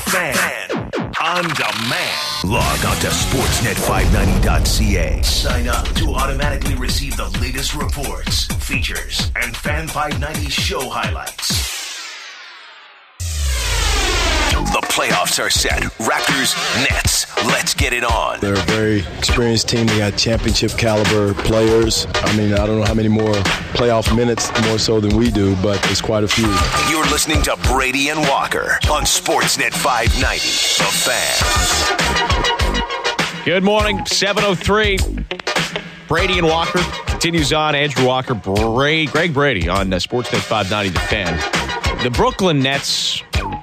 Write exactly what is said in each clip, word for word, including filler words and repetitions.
Fan. Fan. On demand. Log on to sportsnet five ninety dot c a. Sign up to automatically receive the latest reports, features, and Fan five ninety show highlights. The playoffs are set. Raptors, Nets. Let's get it on. They're a very experienced team. They got championship caliber players. I mean, I don't know how many more playoff minutes, more so than we do, but it's quite a few. You're listening to Brady and Walker on Sportsnet five ninety. The Fan. Good morning, seven oh three. Brady and Walker continues on. Andrew Walker, Bra- Greg Brady on uh, Sportsnet five ninety, The Fan. The Brooklyn Nets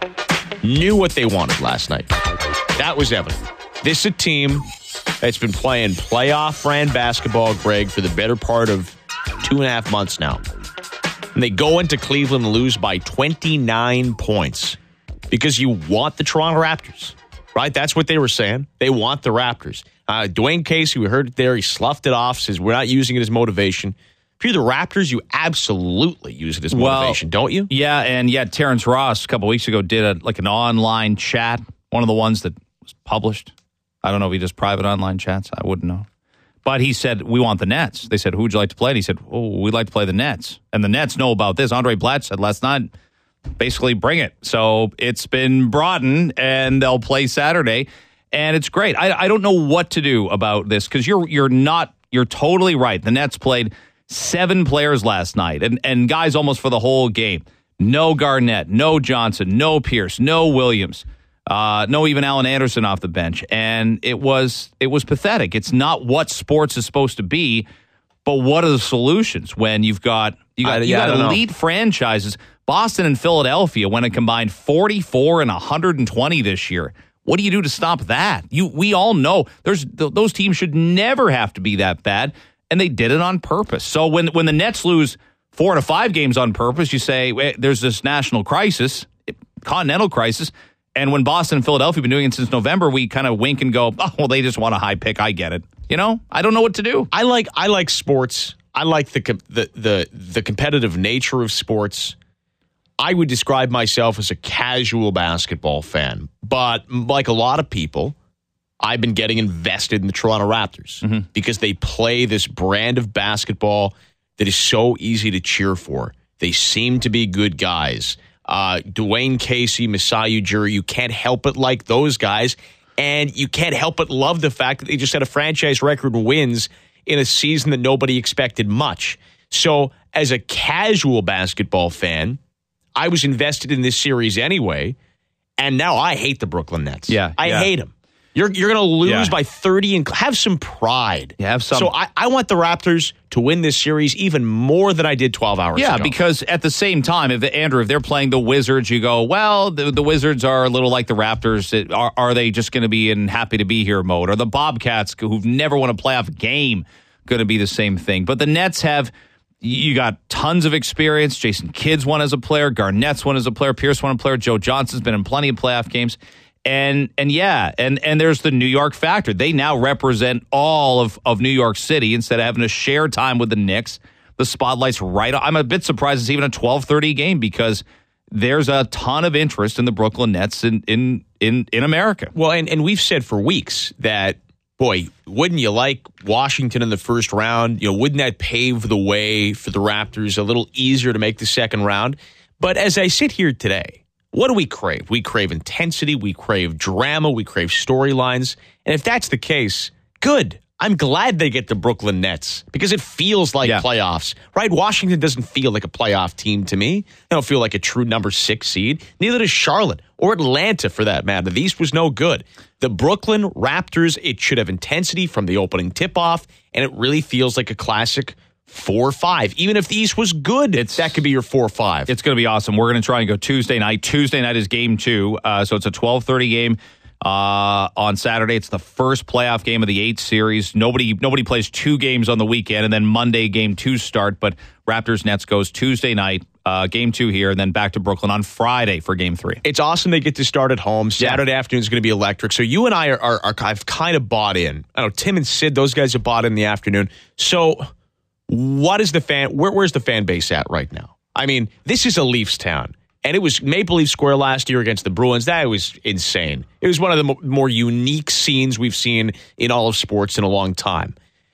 knew what they wanted last night. That was evident. This is a team that's been playing playoff brand basketball, Greg, for the better part of two and a half months now. And they go into Cleveland and lose by twenty-nine points because you want the Toronto Raptors, right? That's what they were saying. They want the Raptors. Uh, Dwayne Casey, we heard it there. He sloughed it off, says we're not using it as motivation. If you're the Raptors, you absolutely use it as motivation, well, don't you? Yeah, and yeah, Terrence Ross a couple weeks ago did a, like an online chat, one of the ones that was published. I don't know if he does private online chats. I wouldn't know. But he said, we want the Nets. They said, who would you like to play? And he said, oh, we'd like to play the Nets. And the Nets know about this. Andre Blatt said last night, basically bring it. So it's been broadened, and they'll play Saturday. And it's great. I, I don't know what to do about this because you're you're not, you're totally right. The Nets played seven players last night, and, and guys almost for the whole game. No Garnett, no Johnson, no Pierce, no Williams, uh, no even Allen Anderson off the bench. And it was it was pathetic. It's not what sports is supposed to be, but what are the solutions when you've got you got, I, you yeah, got elite know. franchises? Boston and Philadelphia went a combined forty-four and one hundred twenty this year. What do you do to stop that? You we all know there's th- those teams should never have to be that bad. And they did it on purpose. So when when the Nets lose four to five games on purpose, you say, wait, there's this national crisis, continental crisis. And when Boston and Philadelphia have been doing it since November, we kind of wink and go, oh, well, they just want a high pick. I get it. You know, I don't know what to do. I like I like sports. I like the the the, the competitive nature of sports. I would describe myself as a casual basketball fan. But like a lot of people, I've been getting invested in the Toronto Raptors mm-hmm. because they play this brand of basketball that is so easy to cheer for. They seem to be good guys. Uh, Dwayne Casey, Masai Ujiri, you can't help but like those guys, and you can't help but love the fact that they just had a franchise record wins in a season that nobody expected much. So as a casual basketball fan, I was invested in this series anyway, and now I hate the Brooklyn Nets. Yeah, I yeah. hate them. You're you're going to lose yeah. by thirty and have some pride. Yeah, have some. So I, I want the Raptors to win this series even more than I did twelve hours yeah, ago. Yeah, because at the same time, if Andrew, if they're playing the Wizards, you go, well, the, the Wizards are a little like the Raptors. It, are, are they just going to be in happy to be here mode? Or the Bobcats, who've never won a playoff game, going to be the same thing? But the Nets have, you got tons of experience. Jason Kidd's won as a player. Garnett's won as a player. Pierce won a player. Joe Johnson's been in plenty of playoff games. And and yeah, and, and there's the New York factor. They now represent all of, of New York City instead of having to share time with the Knicks. The spotlight's right on. I'm a bit surprised it's even a twelve thirty game because there's a ton of interest in the Brooklyn Nets in in, in, in America. Well, and, and we've said for weeks that, boy, wouldn't you like Washington in the first round? You know, wouldn't that pave the way for the Raptors a little easier to make the second round? But as I sit here today, what do we crave? We crave intensity. We crave drama. We crave storylines. And if that's the case, good. I'm glad they get the Brooklyn Nets because it feels like yeah. playoffs, right? Washington doesn't feel like a playoff team to me. They don't feel like a true number six seed. Neither does Charlotte or Atlanta, for that matter. The East was no good. The Brooklyn Raptors, it should have intensity from the opening tip-off, and it really feels like a classic four five. Even if the East was good, it's, that could be your four five. It's going to be awesome. We're going to try and go Tuesday night. Tuesday night is game two. Uh, so it's a twelve thirty game. Uh, on Saturday, it's the first playoff game of the eight series. Nobody nobody plays two games on the weekend, and then Monday game two start. But Raptors Nets goes Tuesday night, uh, game two here, and then back to Brooklyn on Friday for game three. It's awesome they get to start at home. Saturday yeah. afternoon is going to be electric. So you and I are, are, are I've kind of bought in. I know Tim and Sid, those guys have bought in the afternoon. So what is the fan? Where, where's the fan base at right now? I mean, this is a Leafs town. And it was Maple Leaf Square last year against the Bruins. That was insane. It was one of the mo- more unique scenes we've seen in all of sports in a long time.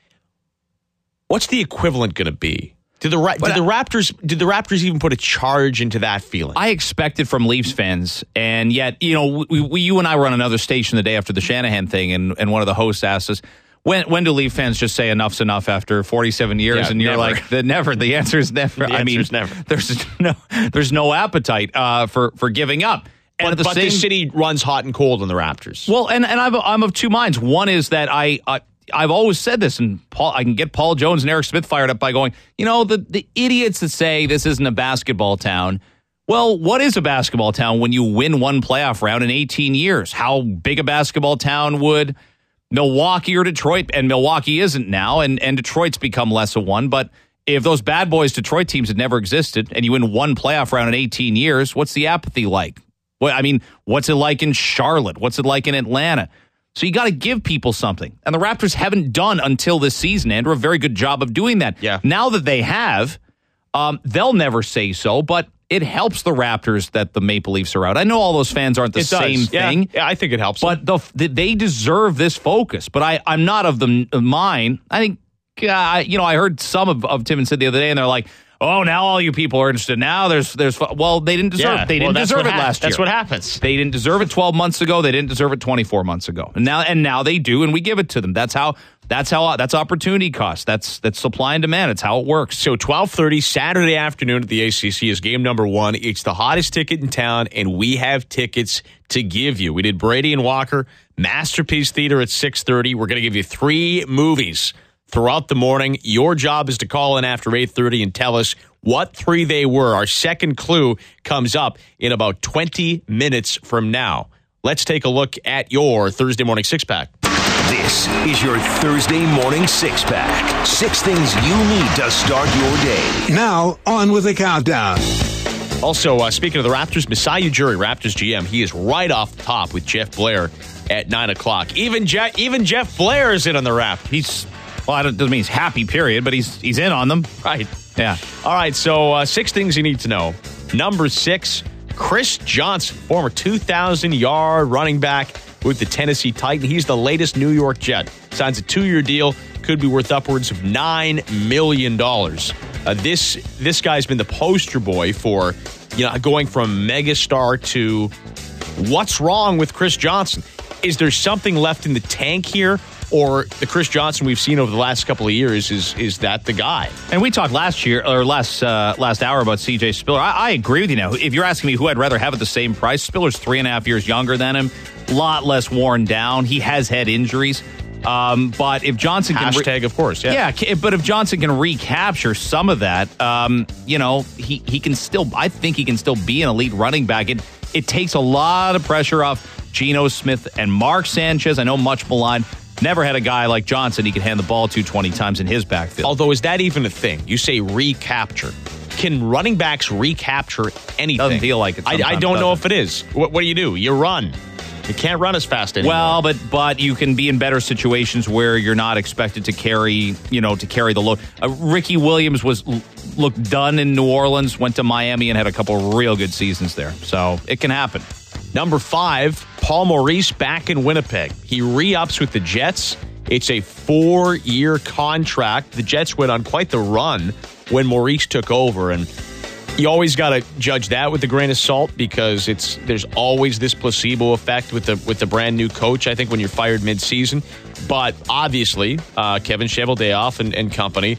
What's the equivalent going to be? Did the, Ra- did the Raptors did the Raptors even put a charge into that feeling? I expect it from Leafs fans, and yet, you know, we, we, you and I were on another station the day after the Shanahan thing, and, and one of the hosts asked us, when when do Leaf fans just say enough's enough after forty-seven years? Yeah, and you're never. like, the never. The answer is never. The I mean, answer's never. There's no there's no appetite uh, for for giving up. And but at the but same, the city runs hot and cold on the Raptors. Well, and and I'm I'm of two minds. One is that I. I I've always said this, and Paul, I can get Paul Jones and Eric Smith fired up by going, you know, the, the idiots that say this isn't a basketball town. Well, what is a basketball town when you win one playoff round in eighteen years? How big a basketball town would Milwaukee or Detroit? And Milwaukee isn't now, and, and Detroit's become less of one. But if those bad boys Detroit teams had never existed and you win one playoff round in eighteen years, what's the apathy like? Well, I mean, what's it like in Charlotte? What's it like in Atlanta? So you got to give people something. And the Raptors haven't done until this season, Andrew, a very good job of doing that. Yeah. Now that they have, um, they'll never say so, but it helps the Raptors that the Maple Leafs are out. I know all those fans aren't the It does. same Yeah. thing. Yeah, I think it helps them. But the, they deserve this focus. But I, I'm not of the of mine. I think, uh, you know, I heard some of, of Tim and Sid the other day, and they're like, oh, now all you people are interested. Now there's, there's, well, they didn't deserve Yeah. it. They Well, didn't that's deserve what it hap- last year. That's what happens. They didn't deserve it twelve months ago. They didn't deserve it twenty-four months ago. And now, and now they do, and we give it to them. That's how, that's how, that's opportunity cost. That's, that's supply and demand. It's how it works. So twelve thirty Saturday afternoon at the A C C is game number one. It's the hottest ticket in town, and we have tickets to give you. We did Brady and Walker, Masterpiece Theater at six thirty. We're going to give you three movies throughout the morning. Your job is to call in after eight thirty and tell us what three they were. Our second clue comes up in about twenty minutes from now. Let's take a look at your Thursday morning six-pack. This is your Thursday morning six-pack. Six things you need to start your day. Now, on with the countdown. Also, uh, speaking of the Raptors, Masai Ujiri, Raptors G M, he is right off the top with Jeff Blair at nine o'clock. Even, Je- even Jeff Blair is in on the Raptors. He's, well, I don't, doesn't mean he's happy, period, but he's he's in on them. Right. Yeah. All right, so uh, six things you need to know. Number six, Chris Johnson, former two thousand yard running back with the Tennessee Titans. He's the latest New York Jet. Signs a two-year deal, could be worth upwards of nine million dollars. Uh, this this guy's been the poster boy for, you know, going from megastar to what's wrong with Chris Johnson? Is there something left in the tank here? Or the Chris Johnson we've seen over the last couple of years, is is that the guy? And we talked last year or last uh, last hour about C J Spiller. I, I agree with you now. If you're asking me who I'd rather have at the same price, Spiller's three and a half years younger than him, a lot less worn down. He has had injuries. Um, but if Johnson can... Hashtag, of course, yeah. Yeah, but if Johnson can recapture some of that, um, you know, he, he can still... I think he can still be an elite running back. It, it takes a lot of pressure off Geno Smith and Mark Sanchez. I know much maligned. Never had a guy like Johnson he could hand the ball to twenty times in his backfield. Although, is that even a thing? You say recapture. Can running backs recapture anything? Doesn't feel like it I, I sometimes, don't know does if it is. What, what do you do? You run. You can't run as fast anymore. Well, but but you can be in better situations where you're not expected to carry, you know, to carry the load. Uh, Ricky Williams was looked done in New Orleans, went to Miami and had a couple real good seasons there. So it can happen. Number five, Paul Maurice back in Winnipeg. He re-ups with the Jets. It's a four-year contract. The Jets went on quite the run when Maurice took over, and you always got to judge that with a grain of salt because it's there's always this placebo effect with the with the brand new coach. I think when you're fired mid-season, but obviously uh, Kevin Cheveldayoff and, and company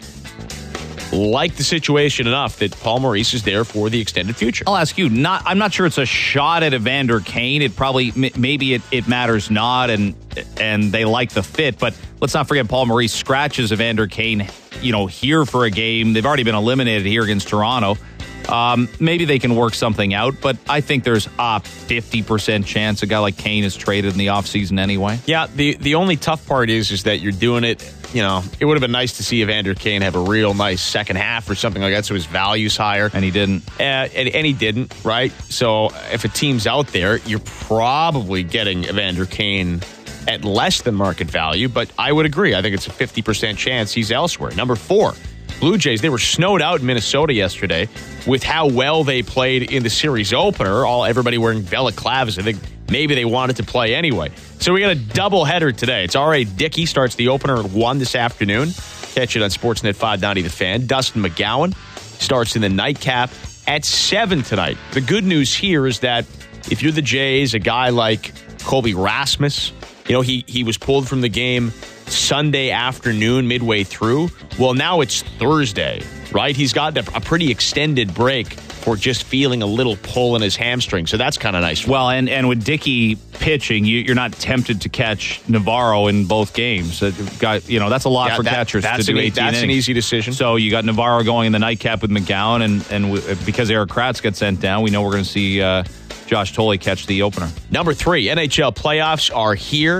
like the situation enough that Paul Maurice is there for the extended future. I'll ask you. Not, I'm not sure it's a shot at Evander Kane. It probably maybe it, it matters not, and and they like the fit. But let's not forget Paul Maurice scratches Evander Kane, you know, here for a game. They've already been eliminated here against Toronto. Um, maybe they can work something out, but I think there's a fifty percent chance a guy like Kane is traded in the offseason anyway. Yeah, the, the only tough part is is that you're doing it, you know, it would have been nice to see Evander Kane have a real nice second half or something like that so his value's higher. And he didn't. Uh, and, and he didn't, right? So if a team's out there, you're probably getting Evander Kane at less than market value, but I would agree. I think it's a fifty percent chance he's elsewhere. Number four, Blue Jays, they were snowed out in Minnesota yesterday with how well they played in the series opener. All everybody wearing balaclavas. I think maybe they wanted to play anyway. So we got a doubleheader today. It's R A. Dickey starts the opener at one this afternoon. Catch it on Sportsnet five ninety The Fan. Dustin McGowan starts in the nightcap at seven tonight. The good news here is that if you're the Jays, a guy like Colby Rasmus, you know, he, he was pulled from the game Sunday afternoon midway through. Well, now it's Thursday, right? He's got a, a pretty extended break for just feeling a little pull in his hamstring. So that's kind of nice. Well, and, and with Dickey pitching, you, you're not tempted to catch Navarro in both games. Uh, got, you know, that's a lot yeah, for that, catchers that's to do an, eighteen That's innings. an easy decision. So you got Navarro going in the nightcap with McGowan, and, and w- because Eric Kratz got sent down, we know we're going to see uh, Josh Tolley catch the opener. Number three, N H L playoffs are here,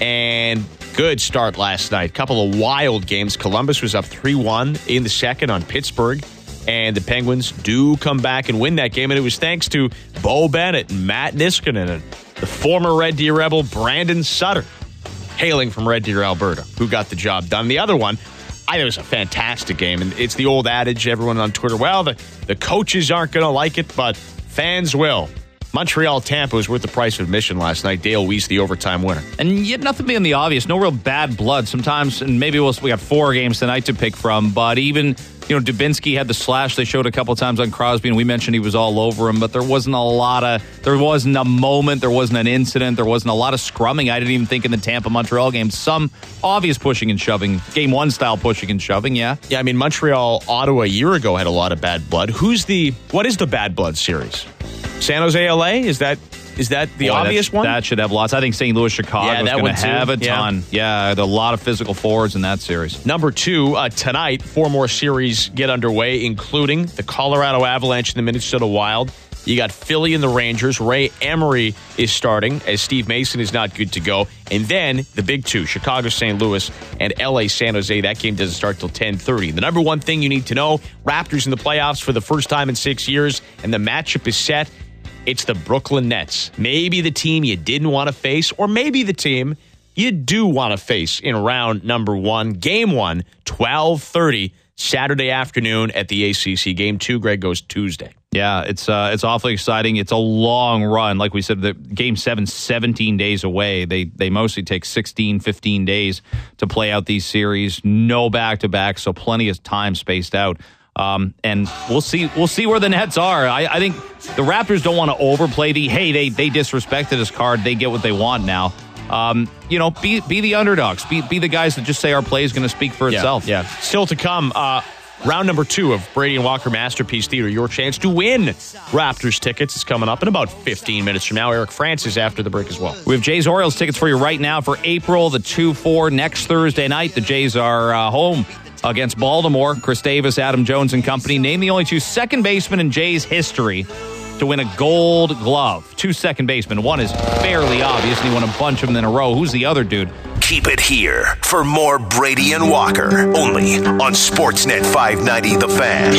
and good start last night. Couple of wild games. Columbus was up three one in the second on Pittsburgh, and the Penguins do come back and win that game, and it was thanks to Bo Bennett and Matt Niskanen and the former Red Deer Rebel Brandon Sutter, hailing from Red Deer, Alberta, who got the job done. The other one, I think it was a fantastic game, and it's the old adage, everyone on Twitter, well, the, the coaches aren't going to like it, but fans will. Montreal-Tampa was worth the price of admission last night. Dale Weiss, the overtime winner. And yet nothing being the obvious. No real bad blood. Sometimes, and maybe we'll, we got four games tonight to pick from, but even, you know, Dubinsky had the slash they showed a couple times on Crosby, and we mentioned he was all over him, but there wasn't a lot of, there wasn't a moment, there wasn't an incident, there wasn't a lot of scrumming. I didn't even think in the Tampa-Montreal game. Some obvious pushing and shoving. Game one style pushing and shoving, yeah. Yeah, I mean, Montreal-Ottawa a year ago had a lot of bad blood. Who's the, what is the bad blood series? San Jose, L A? Is that is that the Boy, obvious one? That should have lots. I think Saint Louis, Chicago Yeah, is that going one to too. have a Yeah. ton. Yeah, there are a lot of physical forwards in that series. Number two, uh, tonight, four more series get underway, including the Colorado Avalanche and the Minnesota Wild. You got Philly and the Rangers. Ray Emery is starting as Steve Mason is not good to go. And then the big two, Chicago, Saint Louis, and L A, San Jose. That game doesn't start till ten thirty. The number one thing you need to know, Raptors in the playoffs for the first time in six years, and the matchup is set. It's the Brooklyn Nets. Maybe the team you didn't want to face, or maybe the team you do want to face in round number one. Game one, twelve thirty, Saturday afternoon at the A C C. Game two, Greg, goes Tuesday. Yeah, it's uh, it's awfully exciting. It's a long run. Like we said, the game seven, seventeen days away. They they mostly take sixteen, fifteen days to play out these series. No back-to-back, so plenty of time spaced out. Um, and we'll see we'll see where the Nets are. I, I think the Raptors don't want to overplay the, hey, they they disrespected his card. They get what they want now. Um, you know, be be the underdogs. Be be the guys that just say our play is going to speak for itself. Yeah, yeah. Still to come, uh, round number two of Brady and Walker Masterpiece Theater. Your chance to win Raptors tickets is coming up in about fifteen minutes from now. Eric Francis after the break as well. We have Jays Orioles tickets for you right now for April the two four next Thursday night. The Jays are uh, home against Baltimore. Chris Davis, Adam Jones and company. Name the only two second basemen in Jays history to win a gold glove. Two second basemen. One is fairly obvious, and he won a bunch of them in a row. Who's the other dude? Keep it here for more Brady and Walker, only on Sportsnet five ninety The Fan.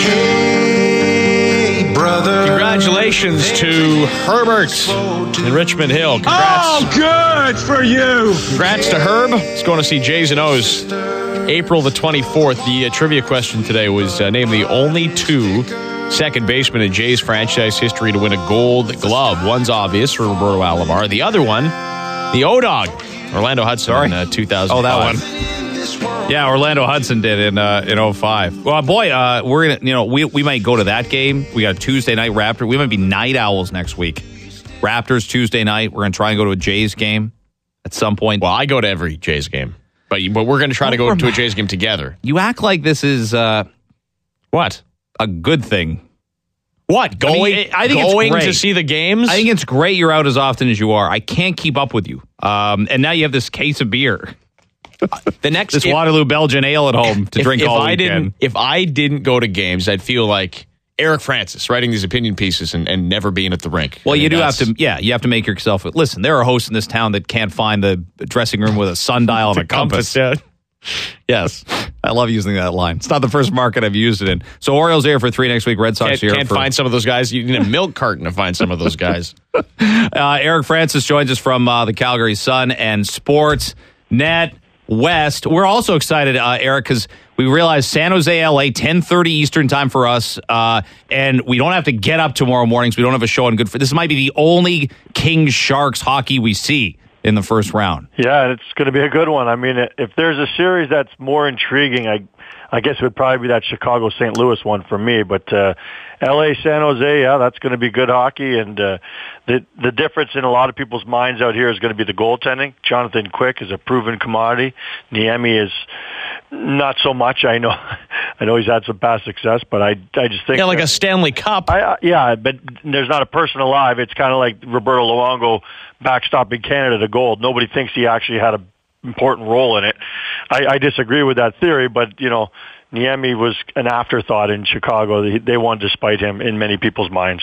Hey, brother. Congratulations to Herbert in Richmond Hill. Congrats. Oh, good for you. Congrats to Herb. He's going to see Jays and O's April the twenty-fourth. The uh, trivia question today was uh, name the only two second basemen in Jays franchise history to win a gold glove. One's obvious for Roberto Alomar. The other one, the O-Dog, Orlando Hudson Sorry? in uh, two thousand five. Oh, that one. Yeah, Orlando Hudson did in uh, in oh five. Well, boy, uh, we're gonna you know we we might go to that game. We got a Tuesday night Raptor. We might be night owls next week. Raptors Tuesday night. We're gonna try and go to a Jays game at some point. Well, I go to every Jays game, but but we're going to try to go to a Jays game together. You act like this is uh, What? a good thing. What? Going? I, mean, I think going it's great. to see the games? I think it's great you're out as often as you are. I can't keep up with you. Um, and now you have this case of beer. the next This if, Waterloo Belgian ale at home to if, drink if all I weekend. didn't, if I didn't go to games, I'd feel like Eric Francis writing these opinion pieces and, and never being at the rink. Well, I mean, you do have that's- to, yeah, you have to make yourself. Listen, there are hosts in this town that can't find the dressing room with a sundial and a compass. Yeah. Yes. I love using that line. It's not the first market I've used it in. So Orioles here for three next week. Red Sox Can't, here can't for. find some of those guys. You need a milk carton to find some of those guys. Uh, Eric Francis joins us from uh, the Calgary Sun and Sportsnet West. We're also excited, uh, Eric, because we realize San Jose, L A, ten thirty Eastern time for us, uh, and we don't have to get up tomorrow mornings. We don't have a show on Good for this. Might be the only Kings Sharks hockey we see in the first round. Yeah, and it's going to be a good one. I mean, if there's a series that's more intriguing, I I guess it would probably be that Chicago Saint Louis one for me. But uh, L A San Jose, yeah, that's going to be good hockey. And uh, the the difference in a lot of people's minds out here is going to be the goaltending. Jonathan Quick is a proven commodity. Niemi is not so much. I know, I know he's had some past success, but I I just think yeah, like that, a Stanley Cup. I, uh, yeah, but there's not a person alive. It's kind of like Roberto Luongo backstopping Canada to gold. Nobody thinks he actually had a important role in it. I, I disagree with that theory, but you know, Niemi was an afterthought in Chicago. They, they won despite him in many people's minds.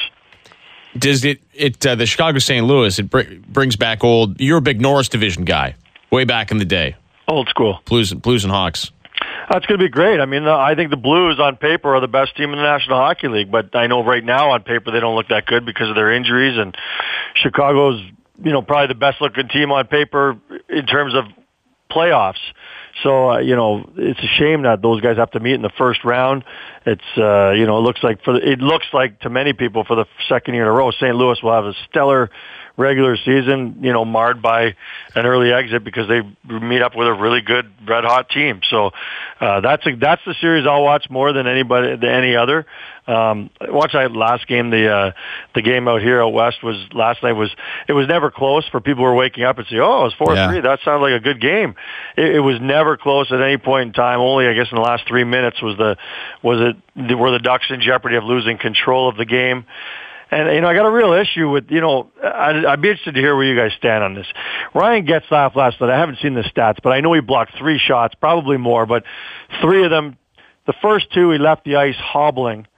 Does it? It uh, the Chicago Saint Louis it br- brings back old. You're a big Norris Division guy, way back in the day. Old school Blues, Blues and Hawks. That's going to be great. I mean, uh, I think the Blues on paper are the best team in the National Hockey League, but I know right now on paper they don't look that good because of their injuries. And Chicago's, you know, probably the best looking team on paper in terms of playoffs. So, uh, you know, it's a shame that those guys have to meet in the first round. It's, uh, you know, it looks like for the, it looks like to many people for the second year in a row, Saint Louis will have a stellar regular season, you know, marred by an early exit because they meet up with a really good red hot team. So, uh, that's a, that's the series I'll watch more than anybody, than any other. Um, watch that last game, the, uh, the game out here out west was last night was, it was never close for people who were waking up and say, oh, it was four three. Yeah. That sounded like a good game. It, it was never close at any point in time. Only, I guess, in the last three minutes was the, was it, were the Ducks in jeopardy of losing control of the game. And, you know, I got a real issue with, you know, I'd, I'd be interested to hear where you guys stand on this. Ryan Getzlaf last night, I haven't seen the stats, but I know he blocked three shots, probably more, but three of them, the first two, he left the ice hobbling.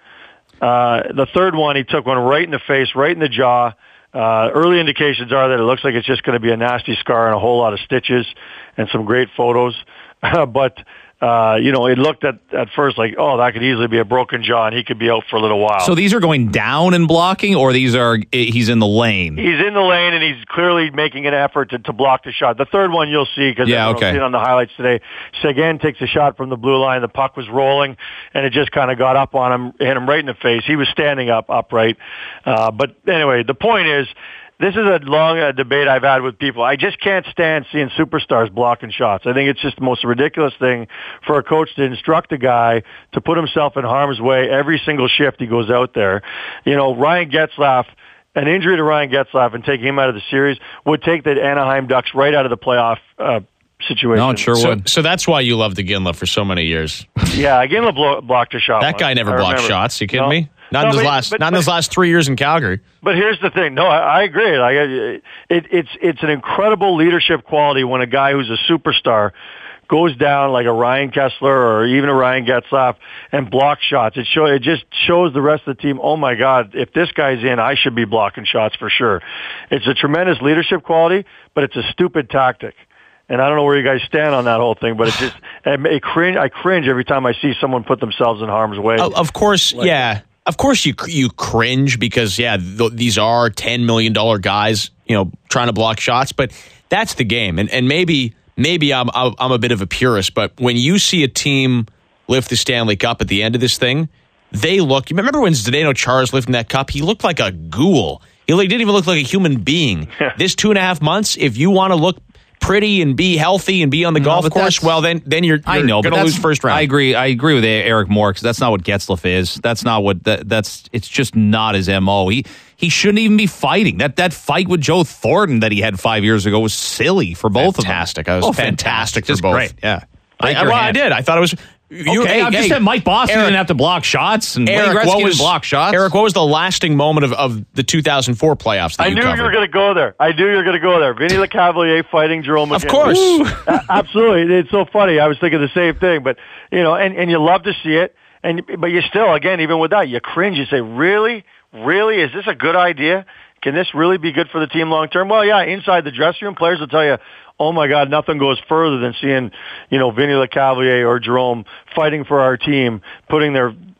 Uh, the third one, he took one right in the face, right in the jaw. Uh, early indications are that it looks like it's just going to be a nasty scar and a whole lot of stitches and some great photos. but, uh, you know, it looked at, at first like, oh, that could easily be a broken jaw and he could be out for a little while. So these are going down and blocking, or these are, he's in the lane? He's in the lane and he's clearly making an effort to, to block the shot. The third one you'll see because yeah, I'll okay. see it on the highlights today. Seguin takes a shot from the blue line. The puck was rolling and it just kind of got up on him, hit him right in the face. He was standing up upright. Uh, but anyway, the point is, this is a long uh, debate I've had with people. I just can't stand seeing superstars blocking shots. I think it's just the most ridiculous thing for a coach to instruct a guy to put himself in harm's way every single shift he goes out there. You know, Ryan Getzlaf, an injury to Ryan Getzlaf and taking him out of the series would take the Anaheim Ducks right out of the playoff uh, situation. No, it sure so, would. So that's why you loved Iginla for so many years. Yeah, Iginla blo- blocked a shot. That guy never blocked shots. You kidding no. me? Not no, in his but, last, but, not in but, his last three years in Calgary. But here's the thing. No, I, I agree. Like, it, it's it's an incredible leadership quality when a guy who's a superstar goes down like a Ryan Kessler or even a Ryan Getzlaf and blocks shots. It show it just shows the rest of the team, oh my God, if this guy's in, I should be blocking shots for sure. It's a tremendous leadership quality, but it's a stupid tactic. And I don't know where you guys stand on that whole thing, but it just it, it cringe, I cringe every time I see someone put themselves in harm's way. Of course, like, yeah. Of course you you cringe because, yeah, th- these are ten million dollars guys, you know, trying to block shots, but that's the game. And and maybe maybe I'm I'm a bit of a purist, but when you see a team lift the Stanley Cup at the end of this thing, they look, you remember when Zdeno Chara was lifting that cup? He looked like a ghoul. He didn't even look like a human being. This two and a half months, if you want to look pretty and be healthy and be on the no, golf course, well, then then you're, you're I know, going to lose first round. I agree. I agree with Eric Moore because that's not what Getzlaf is. That's not what that, that's. It's just not his M O. He he shouldn't even be fighting. That that fight with Joe Thornton that he had five years ago was silly for both fantastic. of them. I was oh, fantastic, fantastic for just both. Great. Yeah. I, I, well, I did. I thought it was. You, okay, hey, I just hey, said Mike Boston Eric, didn't have to block shots, and Eric, Wayne Gretzky what was, didn't block shots. Eric, what was the lasting moment of, of the two thousand four playoffs that I you knew covered? you were going to go there. I knew you were going to go there. Vinny Lecavalier fighting Jerome Of McGinley. course. uh, absolutely. It's so funny. I was thinking the same thing. But, you know, and, and you love to see it. And But you still, again, even with that, you cringe. You say, really? Really? Is this a good idea? Can this really be good for the team long term? Well, yeah, inside the dressing room, players will tell you, oh my God, nothing goes further than seeing, you know, Vinny Lecavalier or Jerome fighting for our team, putting their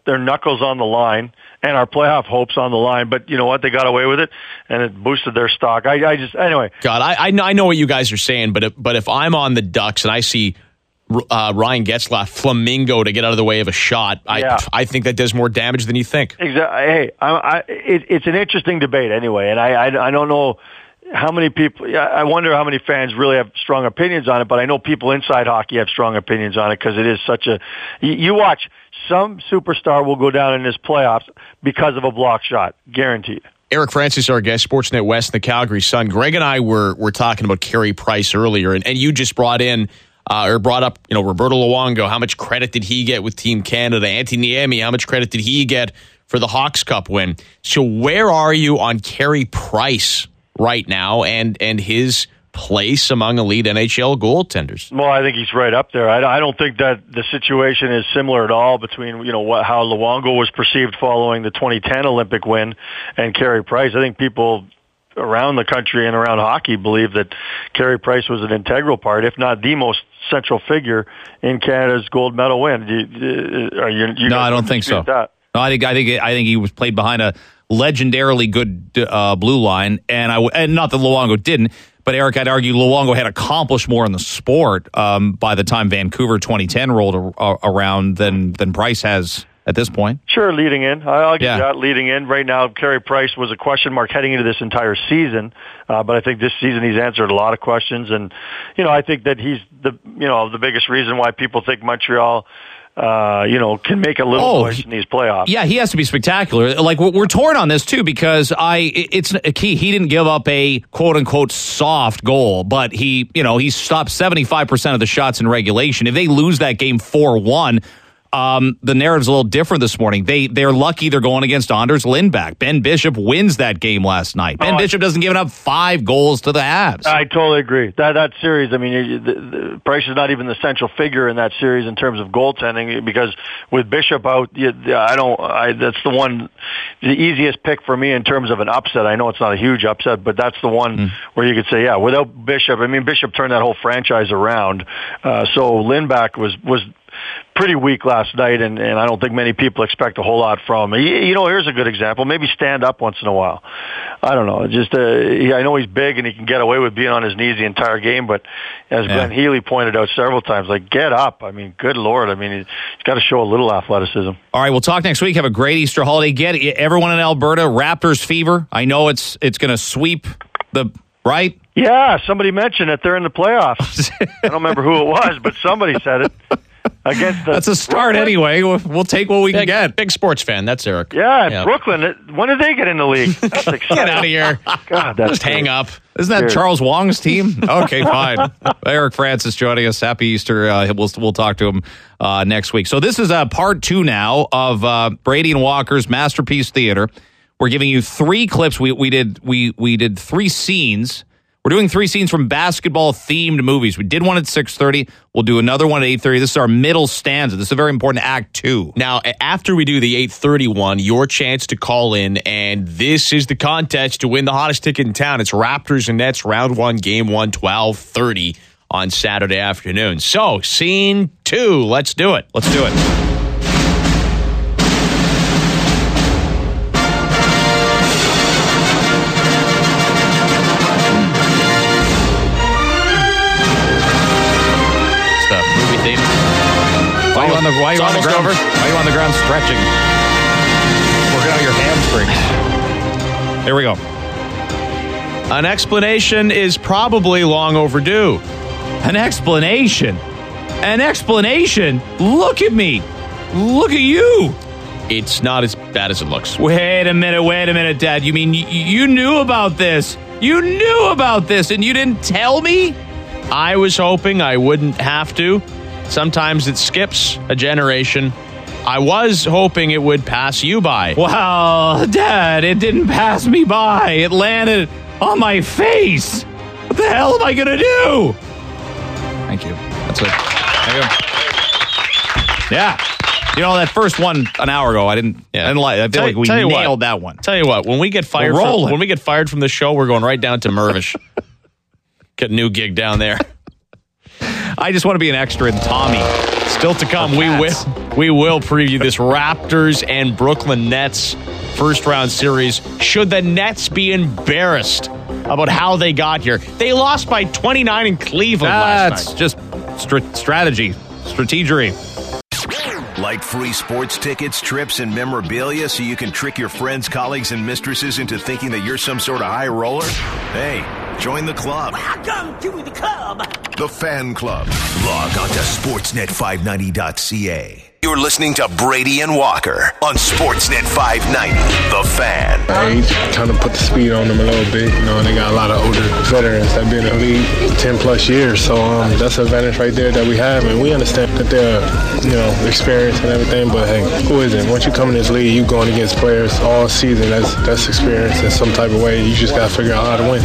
their knuckles on the line and our playoff hopes on the line. But you know what? They got away with it, and it boosted their stock. I, I just anyway. God, I I know, I know what you guys are saying, but if, but if I'm on the Ducks and I see uh, Ryan Getzlaf flamingo to get out of the way of a shot, I Yeah. I think that does more damage than you think. Exactly. Hey, I, I, it, it's an interesting debate anyway, and I, I, I don't know how many people. Yeah, I wonder how many fans really have strong opinions on it. But I know people inside hockey have strong opinions on it because it is such a. You, you watch, some superstar will go down in this playoffs because of a block shot, guaranteed. Eric Francis, our guest, Sportsnet West, and the Calgary Sun. Greg and I were were talking about Carey Price earlier, and, and you just brought in. Uh, or brought up, you know, Roberto Luongo. How much credit did he get with Team Canada? Antti Niemi, how much credit did he get for the Hawks Cup win? So where are you on Carey Price right now and and his place among elite N H L goaltenders? Well, I think he's right up there. I, I don't think that the situation is similar at all between, you know, what, how Luongo was perceived following the twenty ten Olympic win and Carey Price. I think people around the country and around hockey believe that Carey Price was an integral part, if not the most central figure in Canada's gold medal win. Do you, are you, you no, I don't think so. That? No, I think I think I think he was played behind a legendarily good uh, blue line, and I and not that Luongo didn't, but Eric, I'd argue Luongo had accomplished more in the sport um, by the time Vancouver twenty ten rolled a, a, around than than Price has at this point. Sure, leading in. I'll give Yeah. you that, leading in. Right now, Carey Price was a question mark heading into this entire season, uh, but I think this season he's answered a lot of questions, and, you know, I think that he's the, you know, the biggest reason why people think Montreal, uh, you know, can make a little Oh, noise in these playoffs. Yeah, he has to be spectacular. Like, we're, we're torn on this, too, because I it's a key. He didn't give up a quote-unquote soft goal, but he, you know, he stopped seventy-five percent of the shots in regulation. If they lose that game four one, Um, the narrative's a little different this morning. They, they're lucky they're going against Anders Lindback. Ben Bishop wins that game last night. Ben Oh, I- Bishop doesn't give up five goals to the Habs. I totally agree. That that series, I mean, you- the, the, Price is not even the central figure in that series in terms of goaltending, because with Bishop out, you, I don't. I, that's the one, the easiest pick for me in terms of an upset. I know it's not a huge upset, but that's the one mm. where you could say, yeah, without Bishop, I mean, Bishop turned that whole franchise around. Uh, so Lindback was was. pretty weak last night, and, and I don't think many people expect a whole lot from him. You, you know, here's a good example. Maybe stand up once in a while. I don't know. Just uh, he, I know he's big and he can get away with being on his knees the entire game, but as yeah. Glenn Healy pointed out several times, like, get up. I mean, good Lord. I mean, he's got to show a little athleticism. All right, we'll talk next week. Have a great Easter holiday. Get everyone in Alberta, Raptors fever. I know it's it's going to sweep the, right? Yeah, somebody mentioned it. They're in the playoffs. I don't remember who it was, but somebody said it. Against the That's a start Brooklyn. Anyway. We'll, we'll take what we big, can get. Big sports fan. That's Eric. Yeah, yeah. Brooklyn. When did they get in the league? That's exciting. Get out of here. God, that's Just hang up. Isn't that Cheers. Charles Wong's team? Okay, fine. Eric Francis joining us. Happy Easter. Uh, we'll, we'll talk to him uh, next week. So this is uh, part two now of uh, Brady and Walker's Masterpiece Theater. We're giving you three clips. We we did we we did three scenes. We're doing three scenes from basketball-themed movies. We did one at six thirty. We'll do another one at eight thirty. This is our middle stanza. This is a very important act two. Now, after we do the eight thirty one, your chance to call in, and this is the contest to win the hottest ticket in town. It's Raptors and Nets, round one, game one, twelve thirty on Saturday afternoon. So, scene two. Let's do it. Let's do it. Why are you on the, why are you on the ground? Over. Why are you on the ground stretching? Working out your hamstrings. Here we go. An explanation is probably long overdue. An explanation? An explanation? Look at me. Look at you. It's not as bad as it looks. Wait a minute, wait a minute, Dad. You mean y- you knew about this? You knew about this and you didn't tell me? I was hoping I wouldn't have to. Sometimes it skips a generation. I was hoping it would pass you by. Well, Dad, it didn't pass me by. It landed on my face. What the hell am I going to do? Thank you. That's it. Thank you. Yeah. You know, that first one an hour ago, I didn't, yeah. I didn't like I feel tell, like we nailed what, that one. Tell you what, when we get fired from, when we get fired from the show, we're going right down to Mirvish. Get a new gig down there. I just want to be an extra in Tommy. Still to come, we will we will preview this Raptors and Brooklyn Nets first round series. Should the Nets be embarrassed about how they got here? They lost by twenty-nine in Cleveland That's last night. just str- strategy, strategery. Like free sports tickets, trips, and memorabilia so you can trick your friends, colleagues, and mistresses into thinking that you're some sort of high roller? Hey, join the club. Welcome to the club. The Fan Club. Log on to sportsnet five ninety dot c a. You're listening to Brady and Walker on Sportsnet five ninety, The Fan. Age kind of put the speed on them a little bit. You know, they got a lot of older veterans that been in the league ten plus years. So um, that's an advantage right there that we have. And we understand that they're, you know, experienced and everything. But hey, who isn't? Once you come in this league, you going against players all season. That's that's experience in some type of way. You just got to figure out how to win.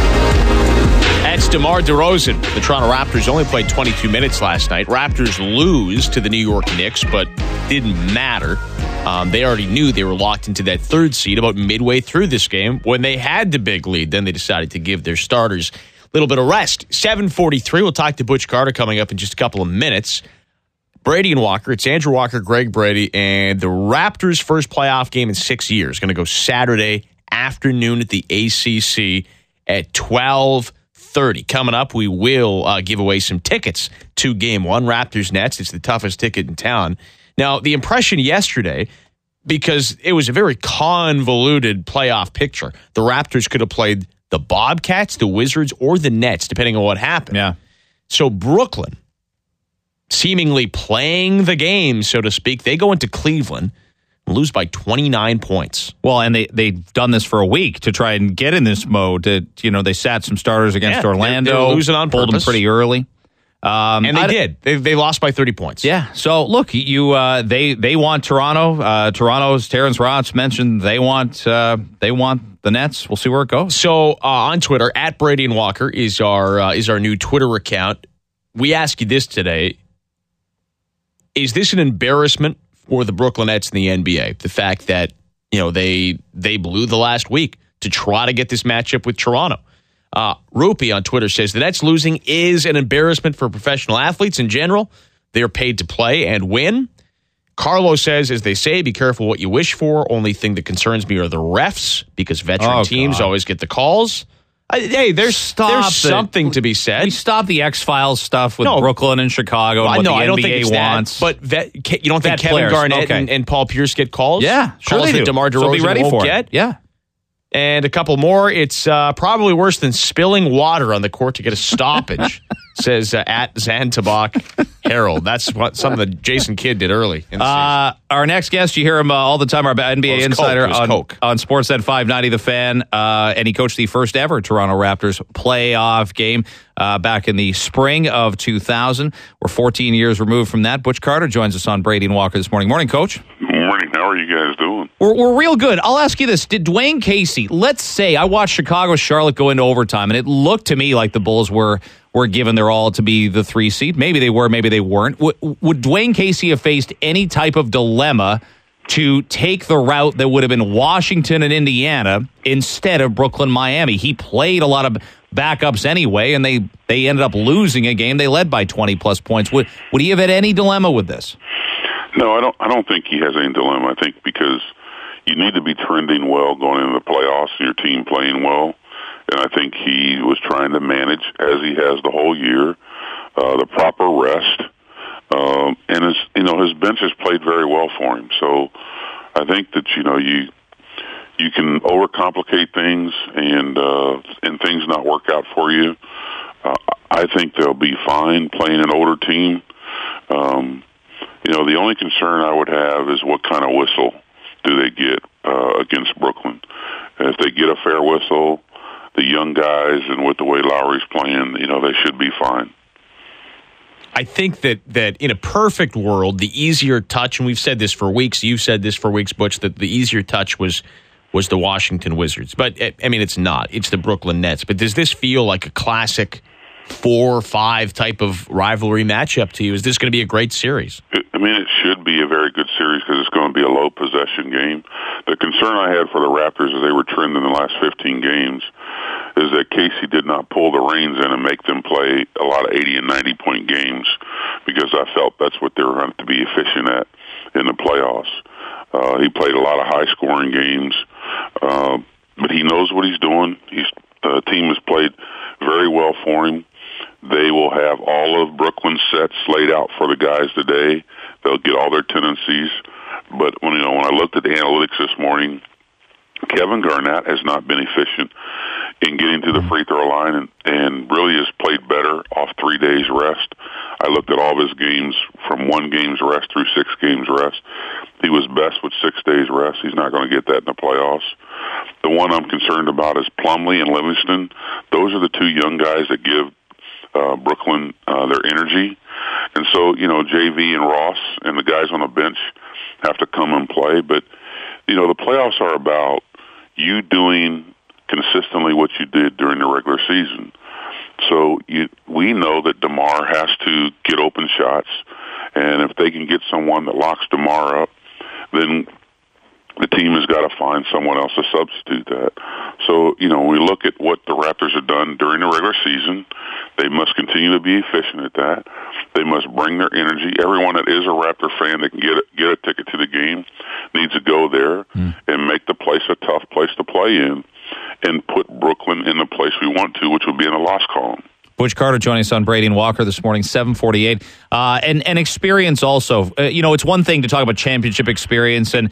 That's DeMar DeRozan. The Toronto Raptors only played twenty-two minutes last night. Raptors lose to the New York Knicks, but didn't matter. Um, they already knew they were locked into that third seed about midway through this game when they had the big lead. Then they decided to give their starters a little bit of rest. seven forty-three. We'll talk to Butch Carter coming up in just a couple of minutes. Brady and Walker. It's Andrew Walker, Greg Brady, and the Raptors' first playoff game in six years. Going to go Saturday afternoon at the A C C at twelve thirty. Coming up, we will uh, give away some tickets to Game One, Raptors Nets. It's the toughest ticket in town. Now, the impression yesterday, because it was a very convoluted playoff picture, the Raptors could have played the Bobcats, the Wizards, or the Nets, depending on what happened. Yeah. So Brooklyn, seemingly playing the game, so to speak, they go into Cleveland and lose by twenty-nine points. Well, and they, they've done this for a week to try and get in this mode. To, you know, they sat some starters against Yeah, Orlando. they're- they're losing on pulled them purpose. pretty early. Um, And they I- did. They, they lost by thirty points. Yeah. So look, you uh, they they want Toronto. Uh, Toronto's Terrence Ross mentioned they want uh, they want the Nets. We'll see where it goes. So uh, on Twitter, at Brady and Walker is our uh, is our new Twitter account. We ask you this today: is this an embarrassment for the Brooklyn Nets in the N B A? The fact that you know they they blew the last week to try to get this matchup with Toronto. Uh, Rupee on Twitter says the Nets losing is an embarrassment for professional athletes in general. They are paid to play and win. Carlo says, as they say, be careful what you wish for. Only thing that concerns me are the refs because veteran Oh, teams God. always get the calls. I, hey, there's, Stop there's the- something to be said. We stop the X-Files stuff with No. Brooklyn and Chicago and Well, what no, the I don't N B A think it's wants. that. But vet, Ke- you don't think Vet Kevin players, Garnett okay. and, and Paul Pierce get calls? yeah, sure calls they that do. DeMar DeRozan so be ready won't for get. it. Yeah. And a couple more. It's uh, probably worse than spilling water on the court to get a stoppage, says uh, at Zantabak Herald. That's what something that Jason Kidd did early in the season. Uh, our next guest, you hear him uh, all the time, our N B A Well, it was insider Coke. It was on, Coke. on Sportsnet five ninety The Fan, uh, and he coached the first ever Toronto Raptors playoff game uh, back in the spring of two thousand. We're fourteen years removed from that. Butch Carter joins us on Brady and Walker this morning. Morning, Coach. Morning. How are you guys doing? We're, we're real good. I'll ask you this. Did Dwayne Casey, let's say I watched Chicago-Charlotte go into overtime, and it looked to me like the Bulls were were given their all to be the three seed. Maybe they were, maybe they weren't. Would, would Dwayne Casey have faced any type of dilemma to take the route that would have been Washington and Indiana instead of Brooklyn, Miami? He played a lot of backups anyway, and they, they ended up losing a game. They led by twenty-plus points. Would, would he have had any dilemma with this? No, I don't. I don't think he has any dilemma. I think because you need to be trending well going into the playoffs and your team playing well. And I think he was trying to manage, as he has the whole year, uh, the proper rest. Um, and his, you know, his bench has played very well for him. So I think that you know you you can overcomplicate things and uh, and things not work out for you. Uh, I think they'll be fine playing an older team. Um, You know, the only concern I would have is what kind of whistle do they get uh, against Brooklyn. If they get a fair whistle, the young guys, and with the way Lowry's playing, you know, they should be fine. I think that that in a perfect world, the easier touch, and we've said this for weeks, you've said this for weeks, Butch, that the easier touch was was the Washington Wizards. But, I mean, it's not. It's the Brooklyn Nets. But does this feel like a classic four or five type of rivalry matchup to you? Is this going to be a great series? It, I mean, it should be a very good series because it's going to be a low possession game. The concern I had for the Raptors as they were trending the last fifteen games is that Casey did not pull the reins in and make them play a lot of eighty and ninety point games because I felt that's what they were going to be efficient at in the playoffs. Uh, he played a lot of high-scoring games, uh, but he knows what he's doing. He's, the team has played very well for him. They will have all of Brooklyn's sets laid out for the guys today. They'll get all their tendencies. But when you know when I looked at the analytics this morning, Kevin Garnett has not been efficient in getting to the free throw line and, and really has played better off three days rest. I looked at all of his games from one game's rest through six games rest. He was best with six days rest. He's not going to get that in the playoffs. The one I'm concerned about is Plumlee and Livingston. Those are the two young guys that give uh, Brooklyn uh, their energy. And so, you know, J V and Ross and the guys on the bench have to come and play. But, you know, the playoffs are about you doing consistently what you did during the regular season. So you, we know that DeMar has to get open shots, and if they can get someone that locks DeMar up, then the team has got to find someone else to substitute that. So, you know, we look at what the Raptors have done during the regular season. They must continue to be efficient at that. They must bring their energy. Everyone that is a Raptor fan that can get a, get a ticket to the game needs to go there mm. and make the place a tough place to play in and put Brooklyn in the place we want to, which would be in the loss column. Butch Carter joining us on Brady and Walker this morning, seven forty-eight. Uh, and, and experience also. Uh, you know, it's one thing to talk about championship experience and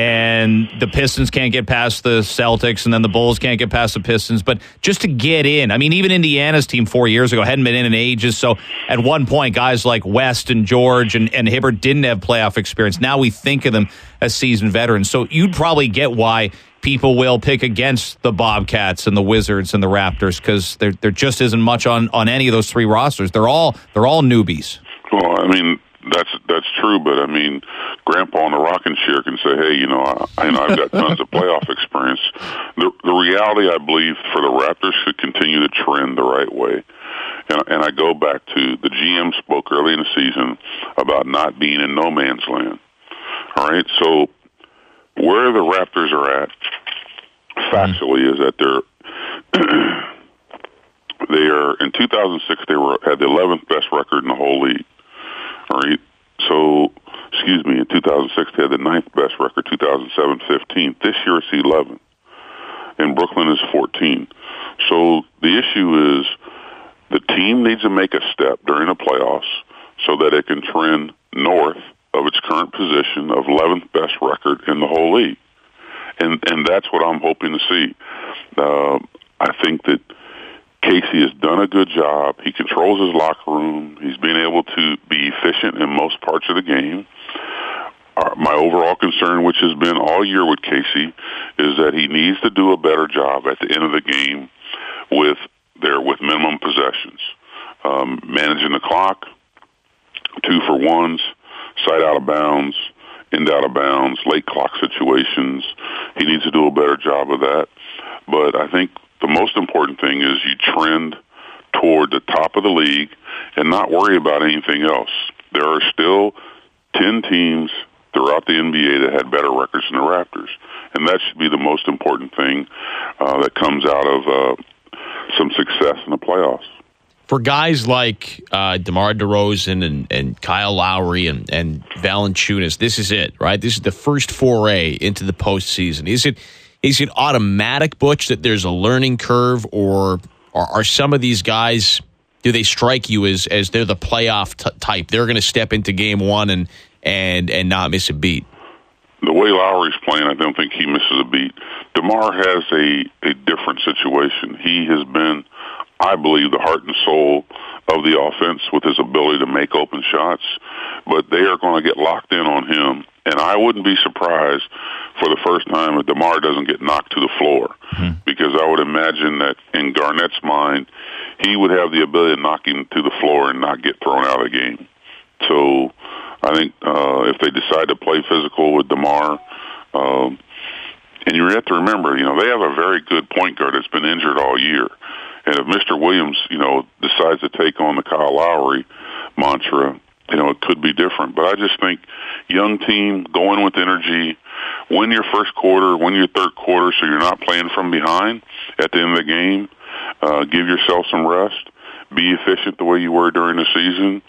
and the Pistons can't get past the Celtics and then the Bulls can't get past the Pistons. But just to get in, I mean, even Indiana's team four years ago hadn't been in in ages. So at one point, guys like West and George and, and Hibbert didn't have playoff experience. Now we think of them as seasoned veterans. So you'd probably get why people will pick against the Bobcats and the Wizards and the Raptors because there there just isn't much on, on any of those three rosters. They're all they're all newbies. Well, I mean that's that's true, but I mean, Grandpa on the rocking chair can say, "Hey, you know, I, I know I've got tons of playoff experience." The the reality, I believe, for the Raptors should continue to trend the right way. And, and I go back to the G M spoke early in the season about not being in no man's land. All right, so where the Raptors are at, factually, is that they're they are in two thousand six they were had the eleventh best record in the whole league. All right, so excuse me, in two thousand six they had the ninth best record. two thousand seven, fifteenth. This year it's eleventh, and Brooklyn is fourteen. So the issue is the team needs to make a step during the playoffs so that it can trend north of its current position of eleventh best record in the whole league. And and that's what I'm hoping to see. Uh, I think that Casey has done a good job. He controls his locker room. He's been able to be efficient in most parts of the game. Our, my overall concern, which has been all year with Casey, is that he needs to do a better job at the end of the game with their with minimum possessions, um, managing the clock, two for ones, side out of bounds, end out of bounds, late clock situations. He needs to do a better job of that. But I think the most important thing is you trend toward the top of the league and not worry about anything else. There are still ten teams throughout the N B A that had better records than the Raptors. And that should be the most important thing uh, that comes out of uh, some success in the playoffs. For guys like uh, DeMar DeRozan and, and Kyle Lowry and, and Valanciunas, this is it, right? This is the first foray into the postseason. Is it is it automatic, Butch, that there's a learning curve, or are, are some of these guys, do they strike you as, as they're the playoff t- type? They're going to step into game one and, and, and not miss a beat. The way Lowry's playing, I don't think he misses a beat. DeMar has a, a different situation. He has been, I believe, the heart and soul of the offense with his ability to make open shots, but they are going to get locked in on him, and I wouldn't be surprised for the first time if DeMar doesn't get knocked to the floor, mm-hmm. because I would imagine that in Garnett's mind, he would have the ability to knock him to the floor and not get thrown out of the game. So I think uh, if they decide to play physical with DeMar, um, and you have to remember, you know, they have a very good point guard that's been injured all year. And if Mister Williams, you know, decides to take on the Kyle Lowry mantra, you know, it could be different. But I just think young team, go in with energy, win your first quarter, win your third quarter so you're not playing from behind at the end of the game. Uh, give yourself some rest. Be efficient the way you were during the season.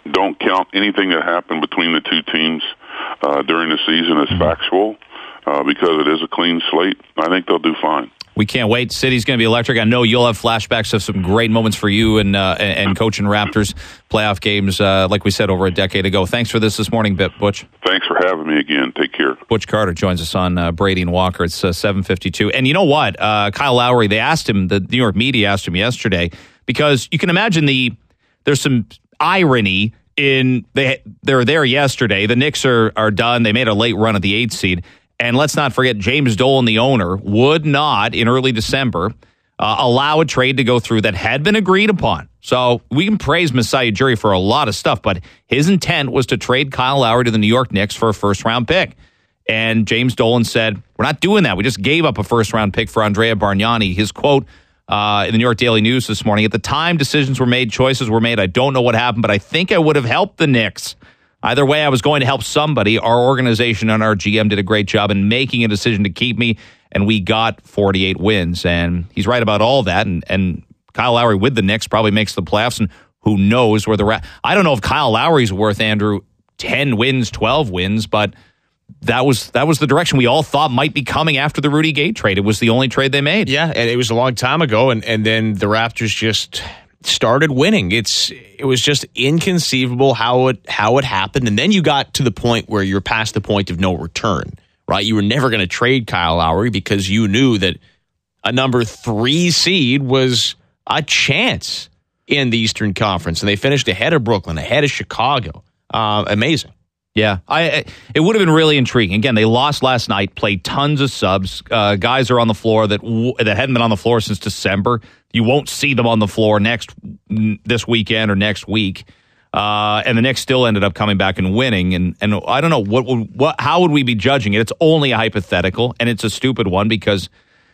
don't count anything that happened between the two teams uh, during the season as factual uh, because it is a clean slate. I think they'll do fine. We can't wait. City's going to be electric. I know you'll have flashbacks of some great moments for you and uh, and coaching Raptors playoff games, uh, like we said, over a decade ago. Thanks for this this morning, Butch. Thanks for having me again. Take care. Butch Carter joins us on uh, Brady and Walker. It's uh, seven fifty-two. And you know what? Uh, Kyle Lowry, they asked him, the New York media asked him yesterday, because you can imagine the there's some irony in they they're there yesterday. The Knicks are are done. They made a late run at the eighth seed. And let's not forget, James Dolan, the owner, would not, in early December, uh, allow a trade to go through that had been agreed upon. So we can praise Masai Ujiri for a lot of stuff, but his intent was to trade Kyle Lowry to the New York Knicks for a first-round pick. And James Dolan said, we're not doing that. We just gave up a first-round pick for Andrea Bargnani. His quote uh, in the New York Daily News this morning, at the time decisions were made, choices were made. I don't know what happened, but I think I would have helped the Knicks. Either way, I was going to help somebody. Our organization and our G M did a great job in making a decision to keep me, and we got forty-eight wins. And he's right about all that. And, and Kyle Lowry with the Knicks probably makes the playoffs, and who knows where the Ra- I don't know if Kyle Lowry's worth, Andrew, ten wins, twelve wins, but that was that was the direction we all thought might be coming after the Rudy Gay trade. It was the only trade they made. Yeah, and it was a long time ago, and, and then the Raptors just started winning. It's it was just inconceivable how it how it happened, and then you got to the point where you're past the point of no return, right? You were never going to trade Kyle Lowry because you knew that a number three seed was a chance in the Eastern Conference, and they finished ahead of Brooklyn, ahead of Chicago. Uh, amazing. Yeah, I, it would have been really intriguing. Again, they lost last night, played tons of subs. Uh, guys are on the floor that w- that hadn't been on the floor since December. You won't see them on the floor next this weekend or next week. Uh, and the Knicks still ended up coming back and winning. And and I don't know what what how would we be judging it? It's only a hypothetical, and it's a stupid one because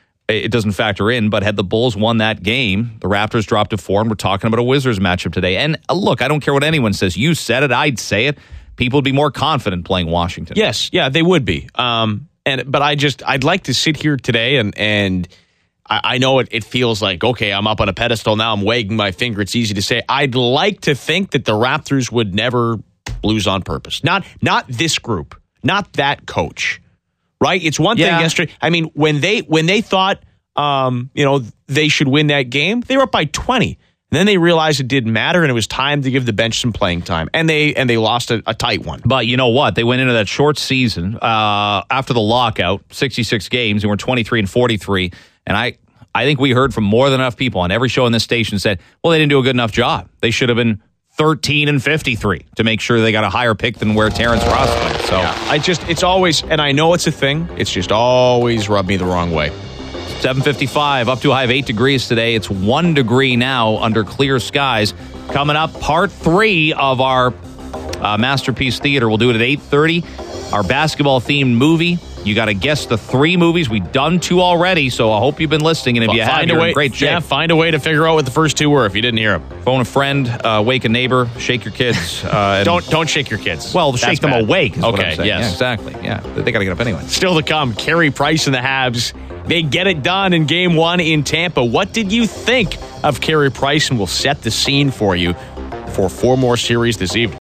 it doesn't factor in. But had the Bulls won that game, the Raptors dropped to four, and we're talking about a Wizards matchup today. And uh, look, I don't care what anyone says. You said it, I'd say it. People would be more confident playing Washington. Yes, yeah, they would be. Um, and but I just I'd like to sit here today and and I, I know it, it feels like, okay, I'm up on a pedestal now. I'm wagging my finger. It's easy to say. I'd like to think that the Raptors would never lose on purpose. Not not this group, not that coach. Right? It's one Yeah. thing yesterday. I mean, when they when they thought um, you know they should win that game, they were up by twenty. And then they realized it didn't matter, and it was time to give the bench some playing time. And they and they lost a, a tight one. But you know what? They went into that short season uh, after the lockout, sixty-six games, and were twenty-three and forty-three. And I, I think we heard from more than enough people on every show in this station said, well, they didn't do a good enough job. They should have been thirteen and fifty-three to make sure they got a higher pick than where Terrence Ross went. So Yeah, I just it's always, and I know it's a thing. It's just always rubbed me the wrong way. seven fifty-five, up to a high of eight degrees today. It's one degree now under clear skies. Coming up, part three of our uh, Masterpiece Theater. We'll do it at eight thirty. Our basketball-themed movie. You got to guess the three movies. We've done two already, so I hope you've been listening. And if you have, find a you're way, in great shape. Yeah, find a way to figure out what the first two were if you didn't hear them. Phone a friend, uh, wake a neighbor, shake your kids. Uh, and- Don't don't shake your kids. Well, That's shake them bad. awake is what Okay, I'm saying. yes. Yeah, exactly. Yeah, they got to get up anyway. Still to come, Carey Price and the Habs. They get it done in game one in Tampa. What did you think of Carey Price? And we'll set the scene for you for four more series this evening.